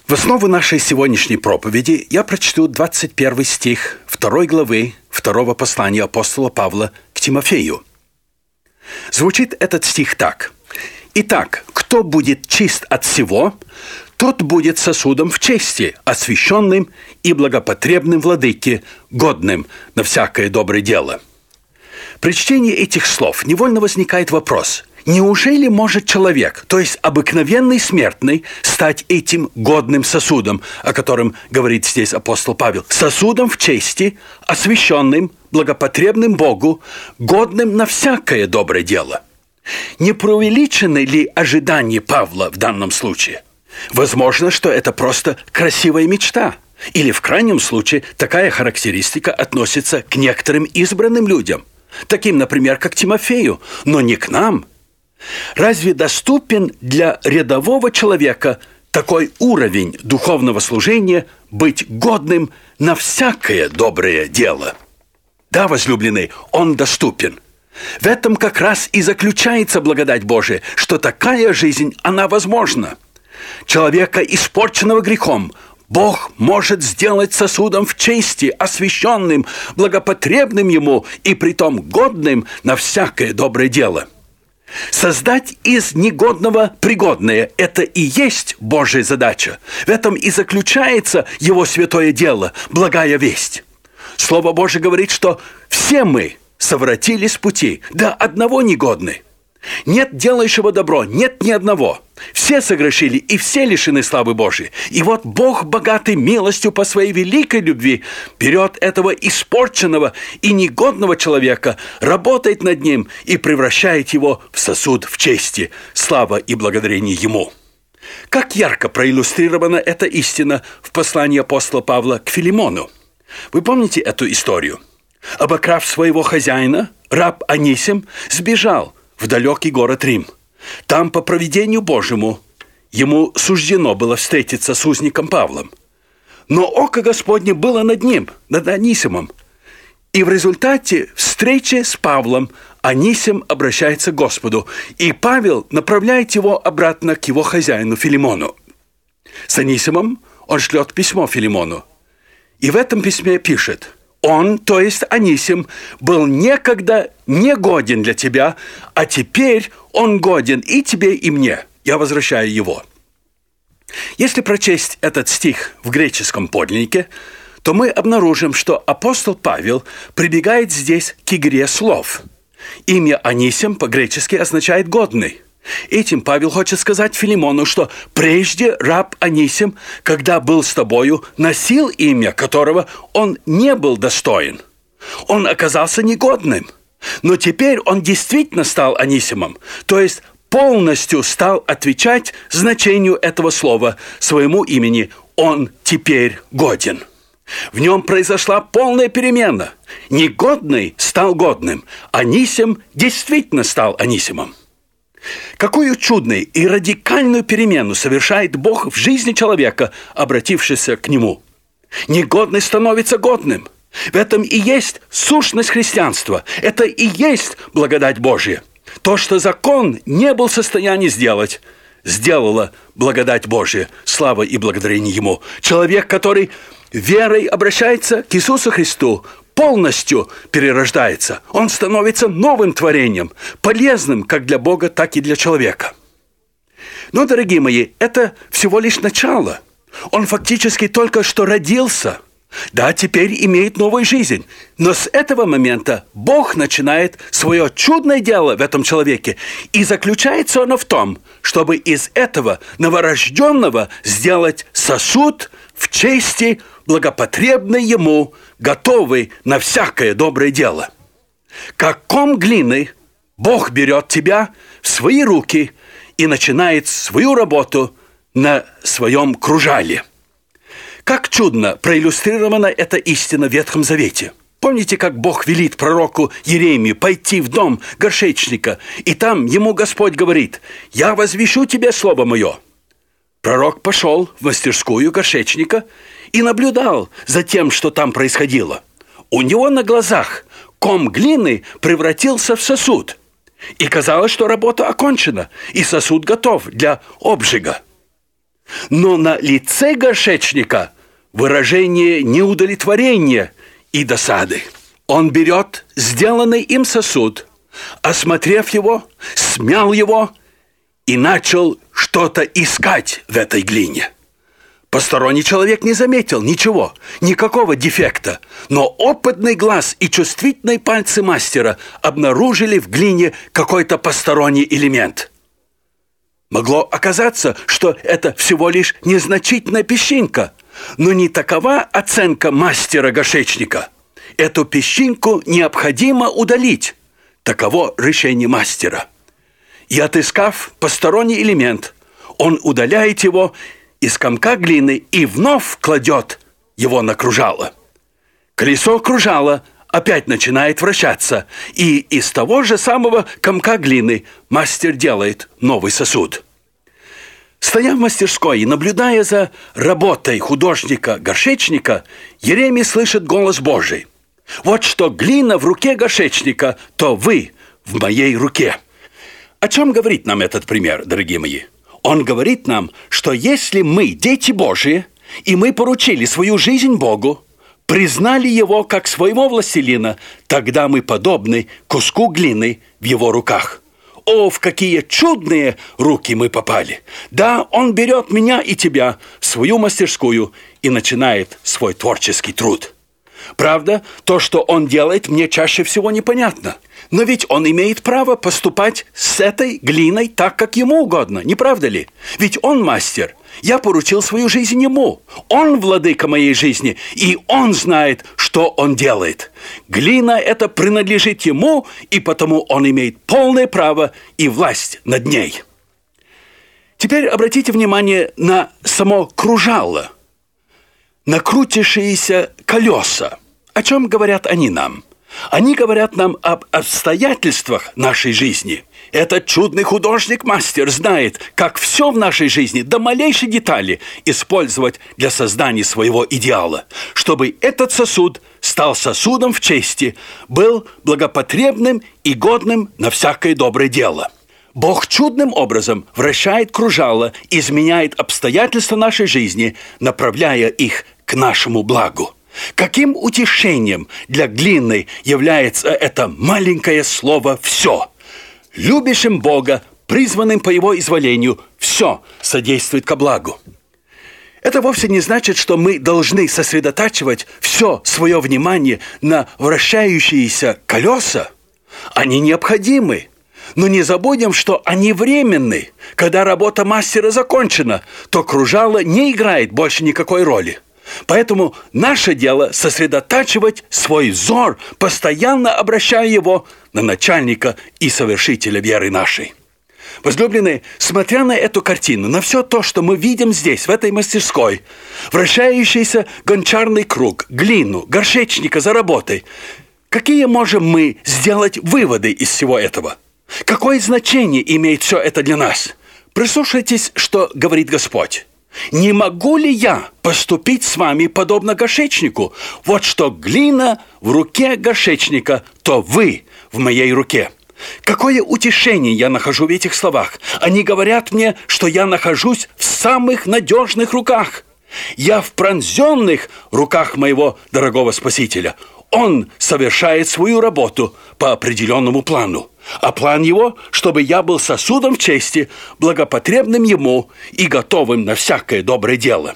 В основу нашей сегодняшней проповеди я прочту 21 стих 2 главы 2 послания апостола Павла к Тимофею. Звучит этот стих так. «Итак, кто будет чист от всего, тот будет сосудом в чести, освященным и благопотребным владыке, годным на всякое доброе дело». При чтении этих слов невольно возникает вопрос: неужели может человек, то есть обыкновенный смертный, стать этим годным сосудом, о котором говорит здесь апостол Павел? Сосудом в чести, освященным, благопотребным Богу, годным на всякое доброе дело. Не преувеличены ли ожидания Павла в данном случае? Возможно, что это просто красивая мечта. Или, в крайнем случае, такая характеристика относится к некоторым избранным людям, таким, например, как Тимофею, но не к нам. Разве доступен для рядового человека такой уровень духовного служения быть годным на всякое доброе дело? Да, возлюбленный, он доступен. В этом как раз и заключается благодать Божия, что такая жизнь, она возможна. Человека, испорченного грехом, Бог может сделать сосудом в чести, освященным, благопотребным Ему и притом годным на всякое доброе дело. Создать из негодного пригодное – это и есть Божья задача. В этом и заключается Его святое дело, благая весть. Слово Божие говорит, что все мы совратились с пути, до одного негодны. Нет делающего добро, нет ни одного. Все согрешили, и все лишены славы Божией. И вот Бог, богатый милостью по своей великой любви, берет этого испорченного и негодного человека, работает над ним и превращает его в сосуд в чести, слава и благодарение Ему. Как ярко проиллюстрирована эта истина в послании апостола Павла к Филимону. Вы помните эту историю? Обокрав своего хозяина, раб Анисим сбежал в далекий город Рим. Там, по провидению Божьему, ему суждено было встретиться с узником Павлом. Но око Господне было над ним, над Анисимом. И в результате встречи с Павлом Анисим обращается к Господу, и Павел направляет его обратно к его хозяину Филимону. С Анисимом он шлет письмо Филимону. И в этом письме пишет: «Он, то есть Анисим, был некогда негоден для тебя, а теперь он годен и тебе, и мне. Я возвращаю его». Если прочесть этот стих в греческом подлиннике, то мы обнаружим, что апостол Павел прибегает здесь к игре слов. Имя Анисим по-гречески означает «годный». Этим Павел хочет сказать Филимону, что прежде раб Анисим, когда был с тобою, носил имя, которого он не был достоин. Он оказался негодным. Но теперь он действительно стал Анисимом, то есть полностью стал отвечать значению этого слова, своему имени. Он теперь годен. В нем произошла полная перемена. Негодный стал годным. Анисим действительно стал Анисимом. Какую чудную и радикальную перемену совершает Бог в жизни человека, обратившегося к Нему. Негодный становится годным. В этом и есть сущность христианства. Это и есть благодать Божья. То, что закон не был в состоянии сделать, сделала благодать Божья. Слава и благодарение Ему. Человек, который верой обращается к Иисусу Христу, полностью перерождается. Он становится новым творением, полезным как для Бога, так и для человека. Но, дорогие мои, это всего лишь начало. Он фактически только что родился. Да, теперь имеет новую жизнь. Но с этого момента Бог начинает свое чудное дело в этом человеке. И заключается оно в том, чтобы из этого новорожденного сделать сосуд в чести, благопотребный Ему, готовый на всякое доброе дело. Как ком глины Бог берет тебя в свои руки и начинает свою работу на своем кружале. Как чудно проиллюстрирована эта истина в Ветхом Завете. Помните, как Бог велит пророку Иеремии пойти в дом горшечника, и там ему Господь говорит: «Я возвещу тебе слово мое». Пророк пошел в мастерскую горшечника и наблюдал за тем, что там происходило. У него на глазах ком глины превратился в сосуд. И казалось, что работа окончена, и сосуд готов для обжига. Но на лице горшечника выражение неудовлетворения и досады. Он берет сделанный им сосуд, осмотрев его, смял его и начал что-то искать в этой глине. Посторонний человек не заметил ничего, никакого дефекта, но опытный глаз и чувствительные пальцы мастера обнаружили в глине какой-то посторонний элемент. Могло оказаться, что это всего лишь незначительная песчинка, но не такова оценка мастера-горшечника. Эту песчинку необходимо удалить. Таково решение мастера. И отыскав посторонний элемент, он удаляет его из комка глины и вновь кладет его на кружало. Колесо кружала опять начинает вращаться, и из того же самого комка глины мастер делает новый сосуд. Стоя в мастерской и наблюдая за работой художника-горшечника, Еремий слышит голос Божий. «Вот что глина в руке горшечника, то вы в моей руке». О чем говорит нам этот пример, дорогие мои? Он говорит нам, что если мы дети Божьи, и мы поручили свою жизнь Богу, признали Его как своего властелина, тогда мы подобны куску глины в Его руках. О, в какие чудные руки мы попали! Да, Он берет меня и тебя в свою мастерскую и начинает свой творческий труд. Правда, то, что Он делает, мне чаще всего непонятно. Но ведь Он имеет право поступать с этой глиной так, как Ему угодно, не правда ли? Ведь Он мастер. Я поручил свою жизнь Ему. Он владыка моей жизни, и Он знает, что Он делает. Глина эта принадлежит Ему, и потому Он имеет полное право и власть над ней. Теперь обратите внимание на само кружало, на крутящиеся колеса. О чем говорят они нам? Они говорят нам об обстоятельствах нашей жизни. Этот чудный художник-мастер знает, как все в нашей жизни до малейшей детали использовать для создания своего идеала, чтобы этот сосуд стал сосудом в чести, был благопотребным и годным на всякое доброе дело. Бог чудным образом вращает кружало, изменяет обстоятельства нашей жизни, направляя их к нашему благу. Каким утешением для глины является это маленькое слово «все». Любящим Бога, призванным по Его изволению, все содействует ко благу. Это вовсе не значит, что мы должны сосредотачивать все свое внимание на вращающиеся колеса. Они необходимы. Но не забудем, что они временны. Когда работа мастера закончена, то кружало не играет больше никакой роли. Поэтому наше дело сосредотачивать свой взор, постоянно обращая его на начальника и совершителя веры нашей. Возлюбленные, смотря на эту картину, на все то, что мы видим здесь, в этой мастерской, вращающийся гончарный круг, глину, горшечника за работой, какие можем мы сделать выводы из всего этого? Какое значение имеет все это для нас? Прислушайтесь, что говорит Господь. «Не могу ли я поступить с вами подобно горшечнику? Вот что глина в руке горшечника, то вы в моей руке». Какое утешение я нахожу в этих словах. Они говорят мне, что я нахожусь в самых надежных руках. Я в пронзенных руках моего дорогого Спасителя. Он совершает свою работу по определенному плану. А план его, чтобы я был сосудом в чести, благопотребным ему и готовым на всякое доброе дело.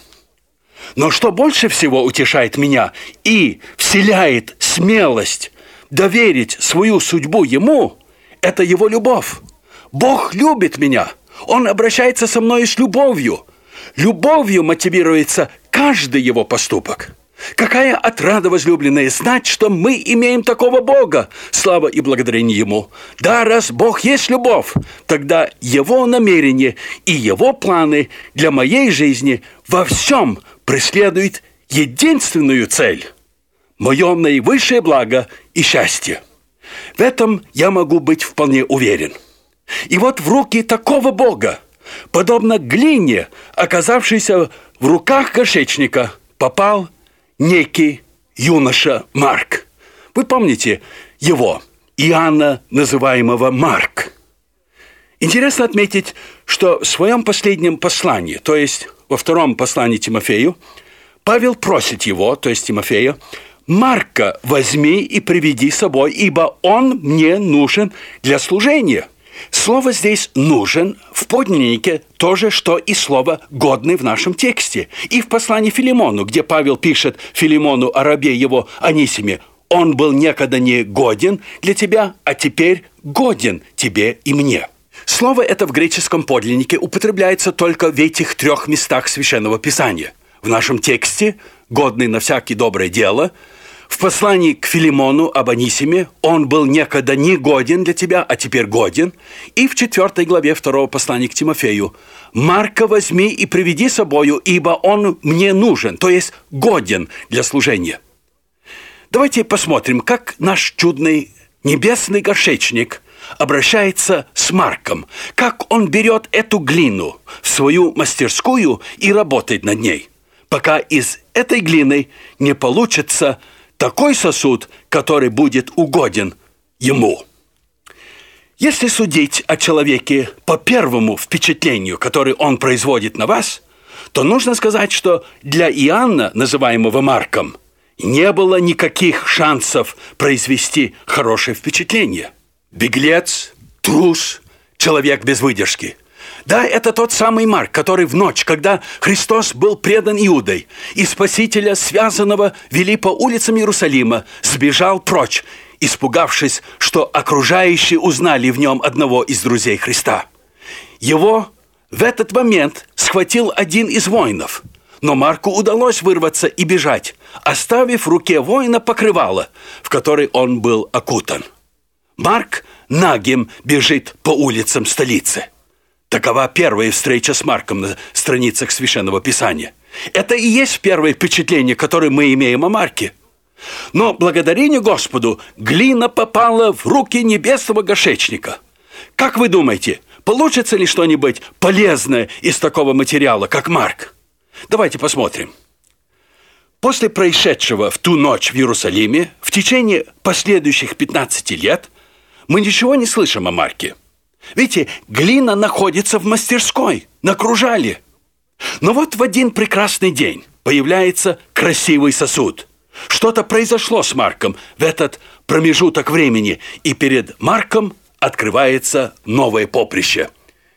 Но что больше всего утешает меня и вселяет смелость доверить свою судьбу ему, это его любовь. Бог любит меня. Он обращается со мной с любовью. Любовью мотивируется каждый его поступок. Какая отрада, возлюбленные, знать, что мы имеем такого Бога! Слава и благодарение Ему! Да, раз Бог есть любовь, тогда Его намерения и Его планы для моей жизни во всем преследуют единственную цель – мое наивысшее благо и счастье. В этом я могу быть вполне уверен. И вот в руки такого Бога, подобно глине, оказавшейся в руках горшечника, попал некий юноша Марк. Вы помните его, Иоанна, называемого Марк. Интересно отметить, что в своем последнем послании, то есть во втором послании Тимофею, Павел просит его, то есть Тимофея, «Марка возьми и приведи с собой, ибо он мне нужен для служения». Слово здесь «нужен» в подлиннике то же, что и слово «годный» в нашем тексте. И в послании Филимону, где Павел пишет Филимону о рабе его Анисиме, «Он был некогда не годен для тебя, а теперь годен тебе и мне». Слово это в греческом подлиннике употребляется только в этих 3 местах Священного Писания. В нашем тексте «годный на всякое доброе дело», в послании к Филимону об Анисиме «он был некогда не годен для тебя, а теперь годен», и в 4 главе 2 послания к Тимофею «Марка возьми и приведи с собою, ибо он мне нужен», то есть годен для служения. Давайте посмотрим, как наш чудный небесный горшечник обращается с Марком, как он берет эту глину в свою мастерскую и работает над ней, пока из этой глины не получится такой сосуд, который будет угоден ему. Если судить о человеке по первому впечатлению, которое он производит на вас, то нужно сказать, что для Иоанна, называемого Марком, не было никаких шансов произвести хорошее впечатление. Беглец, трус, человек без выдержки. Да, это тот самый Марк, который в ночь, когда Христос был предан Иудой, и Спасителя, связанного, вели по улицам Иерусалима, сбежал прочь, испугавшись, что окружающие узнали в нем одного из друзей Христа. Его в этот момент схватил один из воинов, но Марку удалось вырваться и бежать, оставив в руке воина покрывало, в которое он был окутан. Марк нагим бежит по улицам столицы. Такова первая встреча с Марком на страницах Священного Писания. Это и есть первое впечатление, которое мы имеем о Марке. Но благодарение Господу глина попала в руки небесного горшечника. Как вы думаете, получится ли что-нибудь полезное из такого материала, как Марк? Давайте посмотрим. После происшедшего в ту ночь в Иерусалиме, в течение последующих 15 лет, мы ничего не слышим о Марке. Видите, глина находится в мастерской, на кружале. Но вот в один прекрасный день появляется красивый сосуд. Что-то произошло с Марком в этот промежуток времени, и перед Марком открывается новое поприще.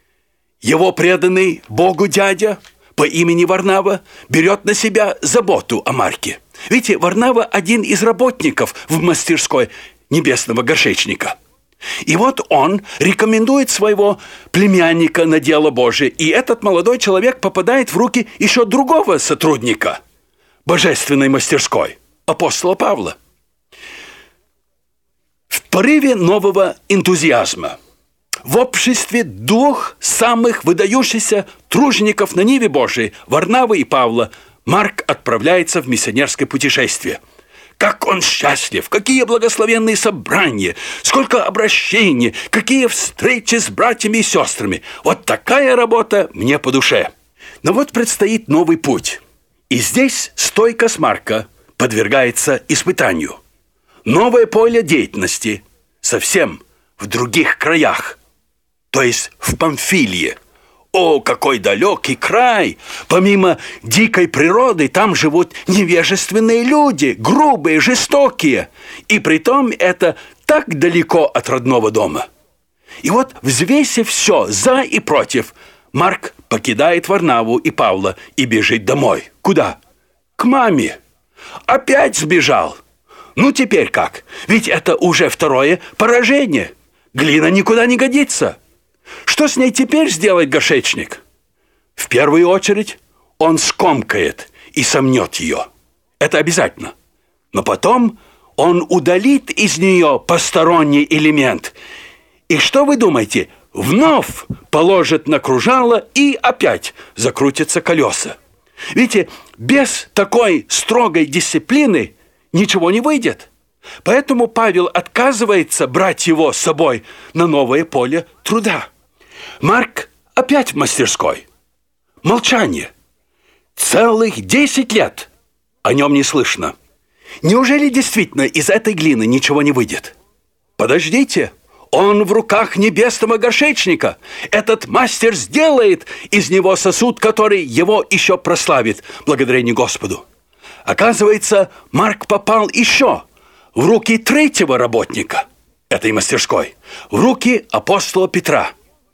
Его преданный Богу дядя по имени Варнава берет на себя заботу о Марке. Видите, Варнава один из работников в мастерской небесного горшечника. И вот он рекомендует своего племянника на дело Божие, и этот молодой человек попадает в руки еще другого сотрудника божественной мастерской, апостола Павла. В порыве нового энтузиазма, в обществе 2 самых выдающихся тружеников на ниве Божией, Варнавы и Павла, Марк отправляется в миссионерское путешествие. Как он счастлив, какие благословенные собрания, сколько обращений, какие встречи с братьями и сестрами. Вот такая работа мне по душе. Но вот предстоит новый путь. И здесь стойкость Марка подвергается испытанию. Новое поле деятельности совсем в других краях, то есть в Памфилии. О, какой далекий край! Помимо дикой природы, там живут невежественные люди, грубые, жестокие. И притом это так далеко от родного дома. И вот, взвесив все за и против, Марк покидает Варнаву и Павла и бежит домой. Куда? К маме. Опять сбежал. Ну теперь как? Ведь это уже 2-е поражение. Глина никуда не годится. Что с ней теперь сделает горшечник? В первую очередь он скомкает и сомнет ее. Это обязательно. Но потом он удалит из нее посторонний элемент. И что вы думаете? Вновь положит на кружало и опять закрутятся колеса. Видите, без такой строгой дисциплины ничего не выйдет. Поэтому Павел отказывается брать его с собой на новое поле труда. Марк опять в мастерской. Молчание. Целых 10 лет о нем не слышно. Неужели действительно из этой глины ничего не выйдет? Подождите, Он в руках небесного горшечника. Этот мастер сделает из него сосуд, который его еще прославит, благодарение Господу. Оказывается, Марк попал еще в руки третьего работника этой мастерской, в руки апостола Петра.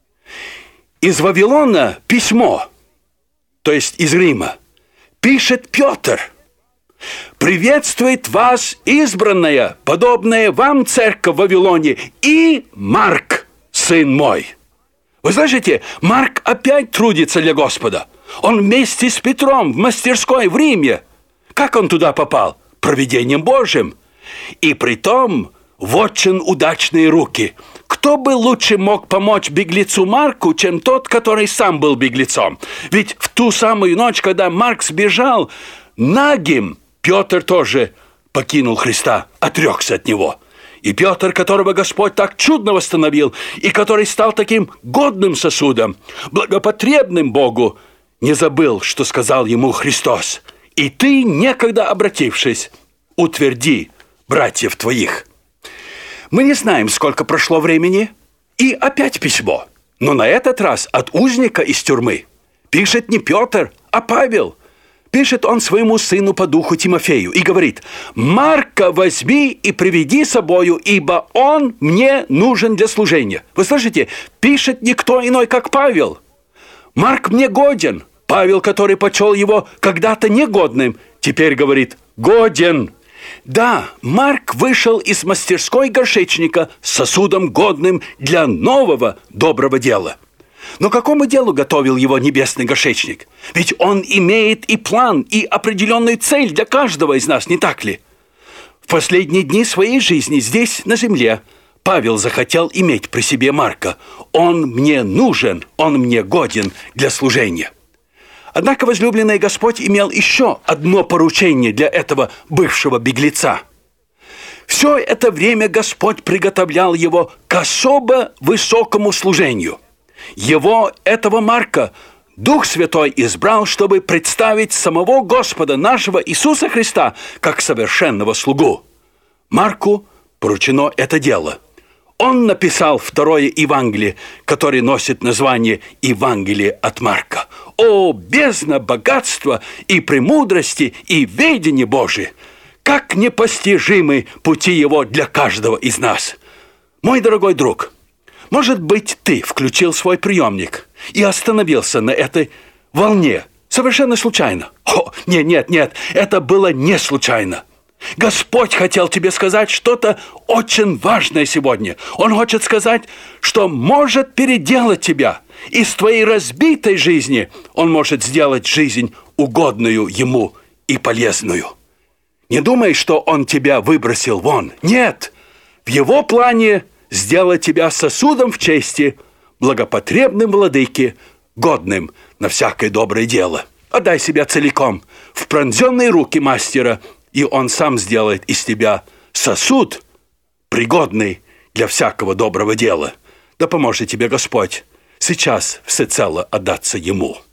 Из Вавилона письмо, то есть из Рима, пишет Петр. «Приветствует вас избранная, подобная вам церковь в Вавилоне, и Марк, сын мой». Вы слышите, Марк опять трудится для Господа. Он вместе с Петром в мастерской в Риме. Как он туда попал? Провидением Божьим. И притом в очень удачные руки. Кто бы лучше мог помочь беглецу Марку, чем тот, который сам был беглецом? Ведь в ту самую ночь, когда Марк сбежал нагим, Петр тоже покинул Христа, отрекся от Него. И Петр, которого Господь так чудно восстановил, и который стал таким годным сосудом, благопотребным Богу, не забыл, что сказал ему Христос: «И ты, некогда обратившись, утверди братьев твоих». Мы не знаем, сколько прошло времени, и опять письмо. Но на этот раз от узника из тюрьмы. Пишет не Петр, а Павел. Пишет он своему сыну по духу Тимофею и говорит: «Марка возьми и приведи с собою, ибо он мне нужен для служения». Вы слышите, пишет никто иной, как Павел. «Марк мне годен». Павел, который почел его когда-то негодным, теперь говорит: «годен». Да, Марк вышел из мастерской горшечника с сосудом годным для нового доброго дела. Но к какому делу готовил его небесный горшечник? Ведь он имеет и план, и определенную цель для каждого из нас, не так ли? В последние дни своей жизни здесь, на земле, Павел захотел иметь при себе Марка. Он мне нужен, он мне годен для служения. Однако возлюбленный Господь имел еще одно поручение для этого бывшего беглеца. Все это время Господь приготовлял его к особо высокому служению. Его, этого Марка, Дух Святой избрал, чтобы представить самого Господа нашего Иисуса Христа как совершенного слугу. Марку поручено это дело. Он написал второе Евангелие, которое носит название «Евангелие от Марка». О, бездна богатства и премудрости и ведения Божие! Как непостижимы пути его для каждого из нас! Мой дорогой друг, может быть, ты включил свой приемник и остановился на этой волне совершенно случайно? О, нет, это было не случайно. Господь хотел тебе сказать что-то очень важное сегодня. Он хочет сказать, что может переделать тебя. Из твоей разбитой жизни Он может сделать жизнь угодную Ему и полезную. Не думай, что Он тебя выбросил вон. Нет, в Его плане сделать тебя сосудом в чести, благопотребным владыке, годным на всякое доброе дело. Отдай себя целиком в пронзенные руки мастера, и он сам сделает из тебя сосуд, пригодный для всякого доброго дела. Да поможет тебе Господь сейчас всецело отдаться Ему.